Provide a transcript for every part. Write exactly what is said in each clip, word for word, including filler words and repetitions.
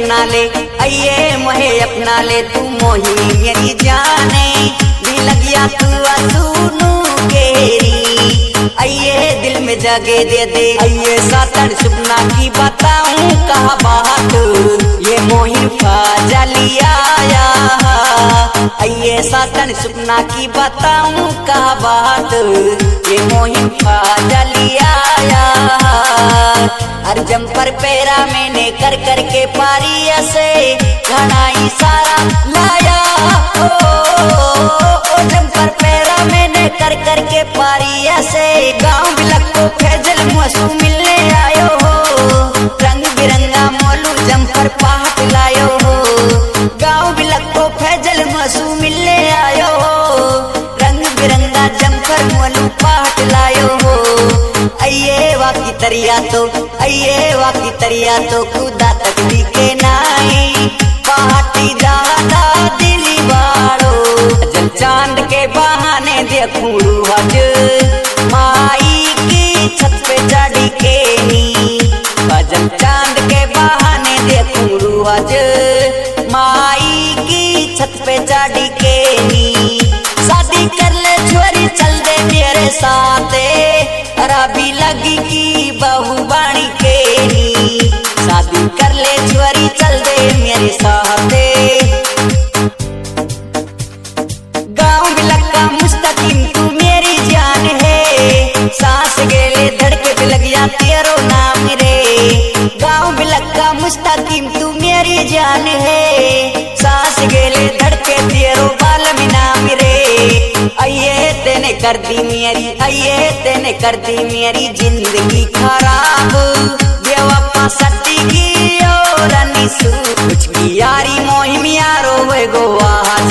अपना ले, आइए मोहे अपना ले, तू मोही मेरी जाने भी लगिया तू सुनू केरी। आइए दिल में जगह दे दे, आइए सातन सपना की बताऊं कहा बात, ये मोहिन फाजली आया। आइए सातन सपना की बताऊं कहा बात, ये मोहिन फाजली आया। हर जम्पर पैरा मैंने कर कर के पारी ऐसे घना इशारा लाया। ओ, ओ, ओ जम्पर पैरा मैंने कर कर के पारी ऐसे, गाँव बिलक को फैजल मसू मिलने आयो हो, रंग बिरंगा मोलू जम्पर पाट लायो हो। गाँव बिलक को फैजल मसू मिलने आयो हो, रंग बिरंगा जम्पर मोलू पाट लायो हो। आइए वाकी तरिया तो, आइए वाकी तरिया तो खुदा तक दिखे नाई, पाटी दादा दिली बाड़ो। जल चांद के बहाने देखूं आज माई की छत पे चढ़ी के नी, जल चांद के बहाने देखूं आज माई की छत पे चढ़ी के नी। शादी कर ले छोरी चल दे मेरे साथ, अभी लगी की बहू बाणी के नी। शादी कर ले छोरी चल दे मेरे साथ, गाँव बिलक का मुस्तकीम तू मेरी जान है, सांस गेले धड़के पे लग जा तेरो नाम रे। गाँव बिलक का मुस्तकीम तू मेरी जान है, सांस गेले धड़के तेरो बालम नाम रे। आइए तेने कर दी मेरी, आइए तेने कर दी मेरी जिंदगी खराब, बेवफा सट्टी की और अनिसू कुछ की यारी मोहिम यारो वे गो आज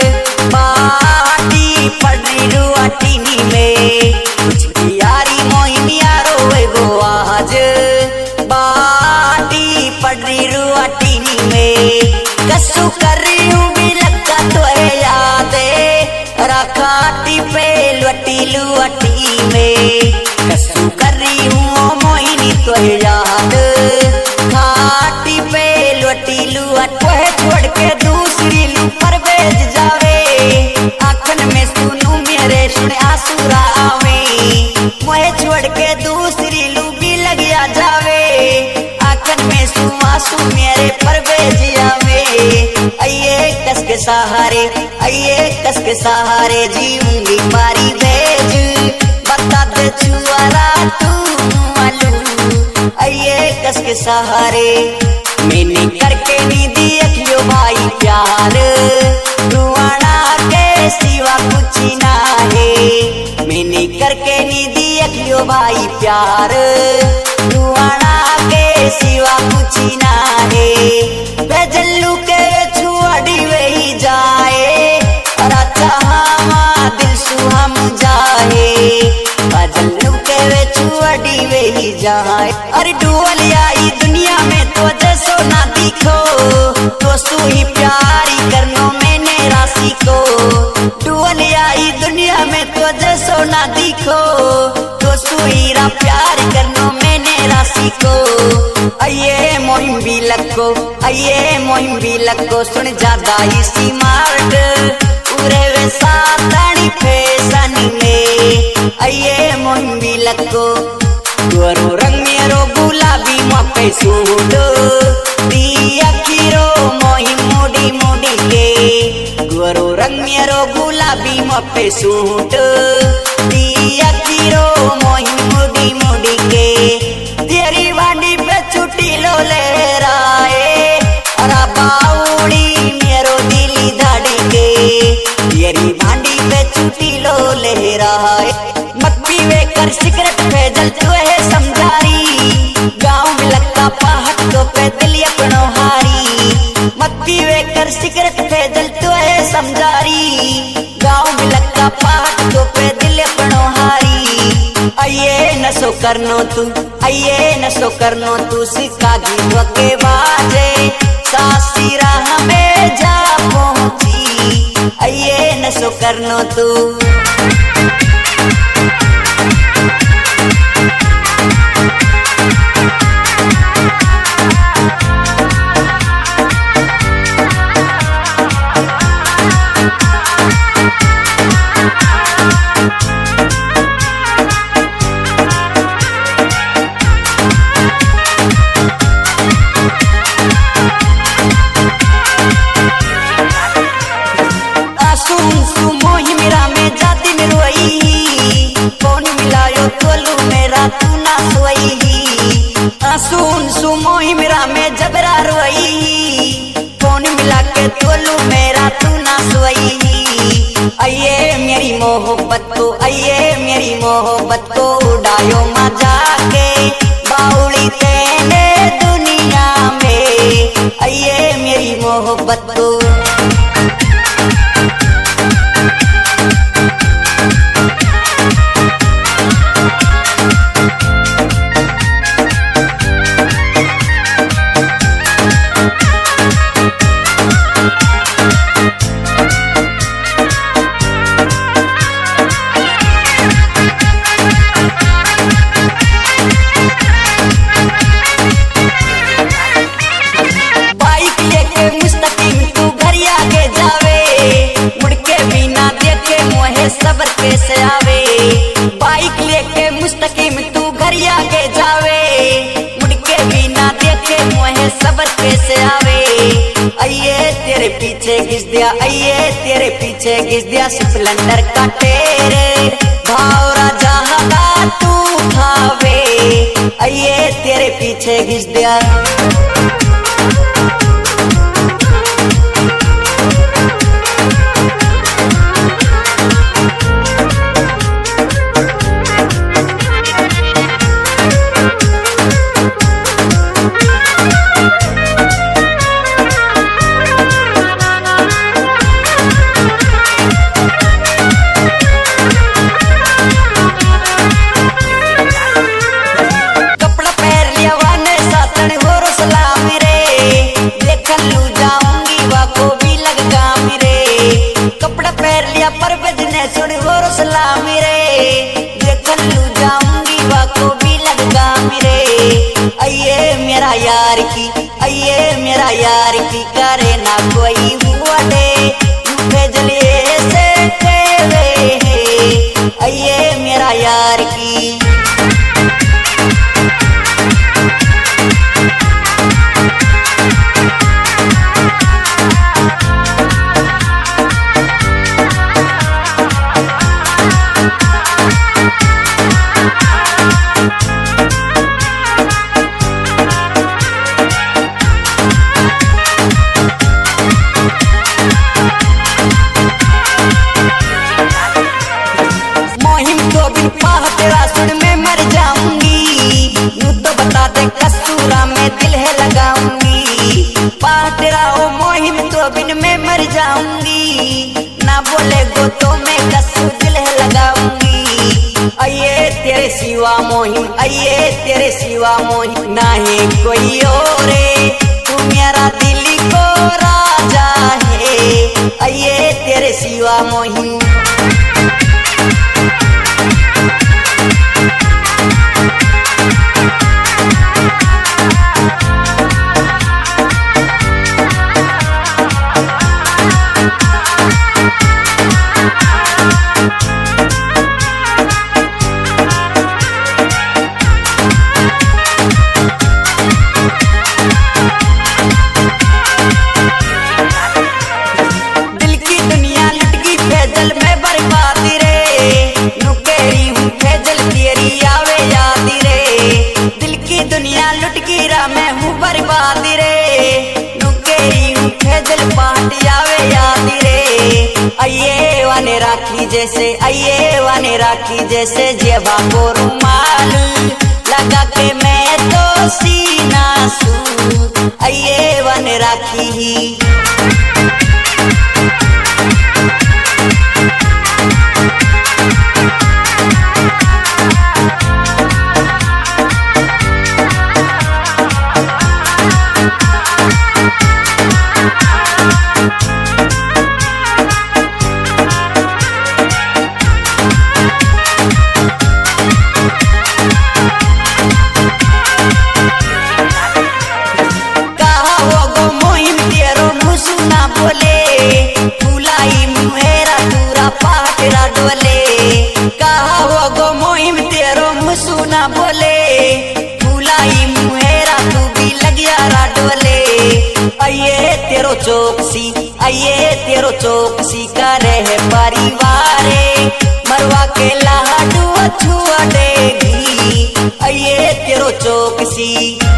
बाटी पड़ी रुआटीनी में, कुछ की यारी मोहिम यारो वे गो आज बाटी पड़ी रुआटीनी में। कसू कर रही हूँ बिलक का तो है याद राखाटी पे लुटी लुटी में, कसू कर रही हूँ मोहिनी तो है याद खाटी पे लुटी लुट। वह छोड़ के दूसरी लू पर भेज जावे, आखन में सुनू मेरे सुन आंसुरा आवे। वह छोड़ के दूसरी लू भी लगिया जावे, आखन में सुन आंसू मेरे पर भेज आवे। आइए कस के सहारे, आइए कस के सहारे जीऊंगी मारी भेज, बता दे छुआरा तू मालूम। आइए कस के सहारे मैंने करके नी दी अखियो भाई प्यार, रुआना के सिवा कुछ ना है। मैंने करके नी दी अखियो भाई प्यार, रुआना के सिवा कुछ ना है। बेजल्लू के छुआड़ी वही जाए, और अच्छा हमा दिल सुहम जाए, बेजल्लू के वे छुआड़ी वही जाए। अरे डुअल आई दुनिया में तो जैसो ना दिखो, तो सू ही प्यारी करनो मैंने राशि को। डुअल आई दुनिया में तो जैसो ना दिखो, तो सू ही रा प्यार करनो मैंने राशि को। आइए मोहिम बिलक को, आइए मोहिम बिलक को सुन ज्यादा इसी मार्ट पूरे वे सातनी फैशन में। आइए मोहिम बिलक को गोरो रंग मेरो गुलाबी मपे सूट दी अखीरो मोहिम मोड़ी मोड़ी के, गोरो रंग मेरो गुलाबी मपे सूट दी अखीरो मोहिम मोड़ी मोड़ी के। तेरी बांडी पे छुट्टी लो लहराए, अरा बाउड़ी मेरो दिली धाड़ी के। तेरी बांडी पे छुट्टी लो लहराए, मत पीवे कर सिगरेट फैजल तो है समझारी, गाँव बिलक का पहाड़ तो पे दिल अपनो हारी। मत पीवे कर सिगरेट फैजल तो है समझारी, गाँव बिलक का पहाड़ तो पे दिल अपनो हारी। आइए नशो करनो तू, आइए नशो करनो तू सिक्का गीत के बाजे, सासी राह में जा पहुंची। आइए नशो करनो तू। उड़ायो तोलू मेरा तू ना सोई सुन सुमोही मेरा में जबरा रोई फोन मिला के तोलू मेरा तू ना सोई आइए मेरी मोहब्बत को आइए मेरी मोहब्बत को उड़ायो मजा के बाउली तेने दुनिया में आइए मेरी मोहब्बत को सबर कैसे आवे बाइक लेके मुस्तकीम तू घर आगे जावे मुड़ के बिना देखे मोहे सबर कैसे आवे आइए तेरे पीछे घिस दिया आइए तेरे पीछे घिस दिया सिलेंडर का तेरे भावरा जहां तू खावे आइए तेरे पीछे घिस दिया यार की आइए मेरा यार की करे ना कोई हुआ दे भेजलिए से तेरे आइए मेरा यार की तेरा सुन में मर जाऊंगी यूं तो बता दे कसूरा में दिल है लगाऊंगी पाह तेरा ओ मोहिम तो बिन में मर जाऊंगी ना बोले गो तो मैं कसू दिल है लगाऊंगी आइए तेरे सिवा मोहिम आइए तेरे सिवा मोहिम ना है कोई और तू मेरा दिल को राजा है आइए तेरे सिवा मोहिम आइए वाने राखी जैसे आइए वाने राखी जैसे जेबा को रुमाल लगा के मैं तो सीना सू आइए वाने राखी ही चौकसी आइए तेरो चौकसी करे है परिवार मरवा के लाडू छुआ चढ़ेगी ये तेरो चौकसी